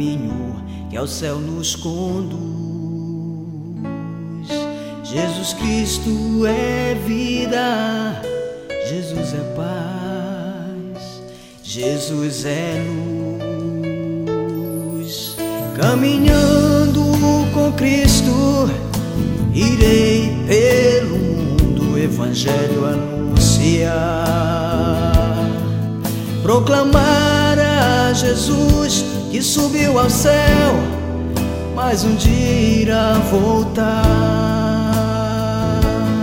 caminho que ao céu nos conduz. Jesus Cristo é vida, Jesus é paz, Jesus é luz. Caminhando com Cristo, irei pelo mundo o Evangelho anunciar, proclamar a Jesus que subiu ao céu, mas um dia irá voltar.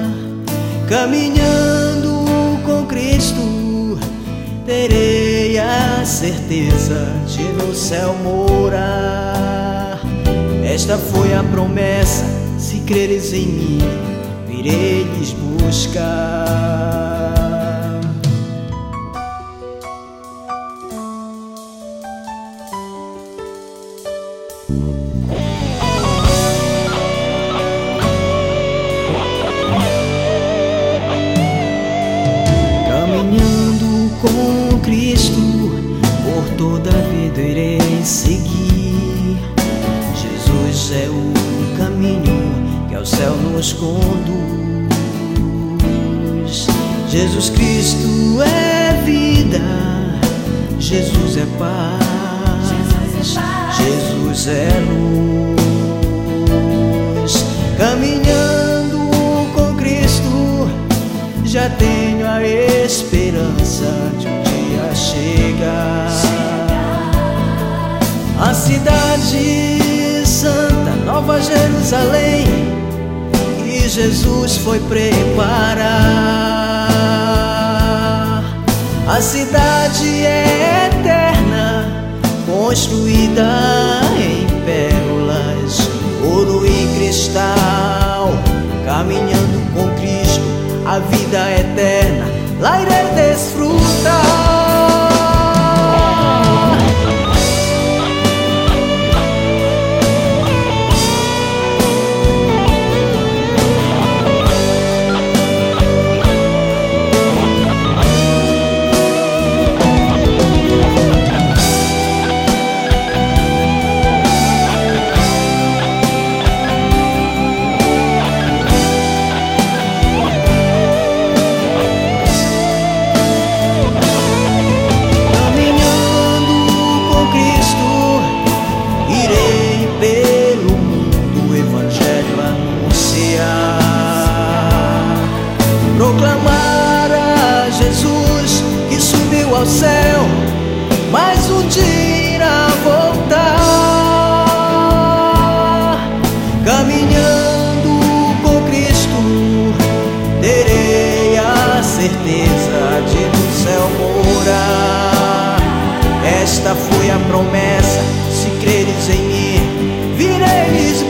Caminhando com Cristo, terei a certeza de no céu morar. Esta foi a promessa: se creres em mim, virei lhes buscar. Caminhando com Cristo, por toda a vida irei seguir. Jesus é o caminho que ao céu nos conduz. Jesus Cristo é vida, Jesus é paz, Jesus é luz. Caminhando com Cristo, já tenho a esperança de um dia chegar à cidade santa, Nova Jerusalém, que Jesus foi preparar. A cidade é eterna, construída em pérolas, ouro e cristal. Caminhando com Cristo, a vida eterna lá irei desfrutar. Proclamar a Jesus que subiu ao céu, mas um dia irá voltar. Caminhando com Cristo, terei a certeza de no céu morar. Esta foi a promessa: se creres em mim, virei lhes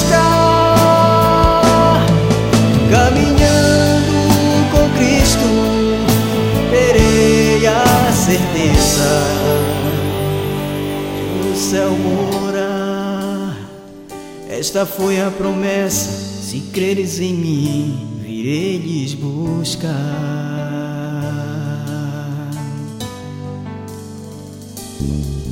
buscar. Caminhando com Cristo, terei a certeza de no céu morar. Esta foi a promessa: se creres em mim, virei lhes buscar.